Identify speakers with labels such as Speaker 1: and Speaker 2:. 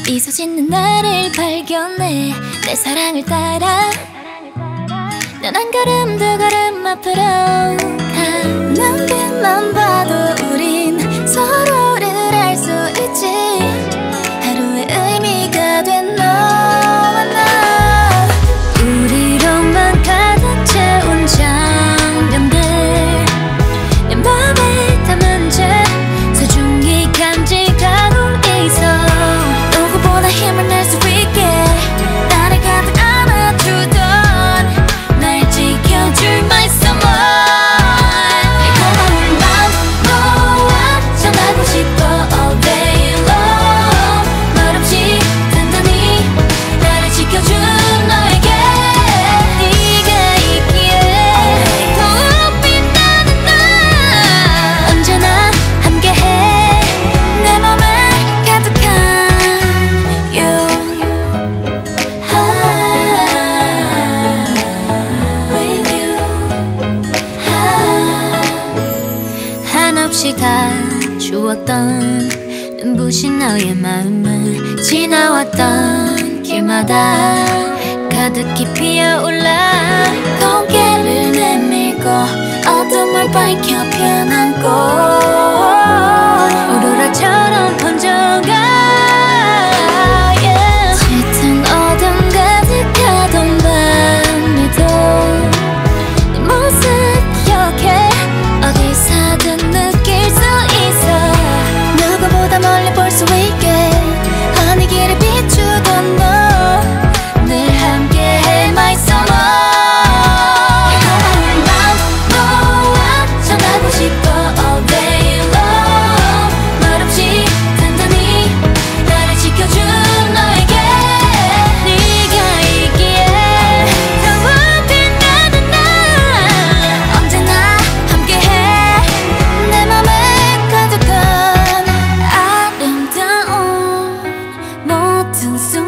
Speaker 1: 미소 짓는 나를 발견해 내 사랑을 따라 난 한 걸음 두 걸음 앞으로 가. 눈빛만 봐도 우린 서로를 알 수 있지. 하루의 의미가 된 너와 나. 우리로만 가득 채운 장면들 내 맘에 담은 채 소중히 간직하고 있어. 누구보다 힘을 낼 수 있게 나를 가득 안아주던 날 지켜줄 my someone. 한없이 다 주었던 눈부신 너의 마음은 지나왔던 길마다 가득히 피어올라. 고개를 내밀고 어둠을 밝혀 편안고 오로라처럼 번져가. 짙은 어둠 가득하던 밤에도 네 모습 기억해. 어디서든 느낄 수 있어. 누구보다 멀리 볼 수 있게 하늘 길을 비추던 너 늘 함께해 my summer. 가라앉는 밤 너와 전하고 싶어 all day long. 말없이 단단히 나를 지켜준 너에게 네가 있기에 더 빛나는 나 언제나 함께해. 내 맘에 가득한 아름다운 모든 순간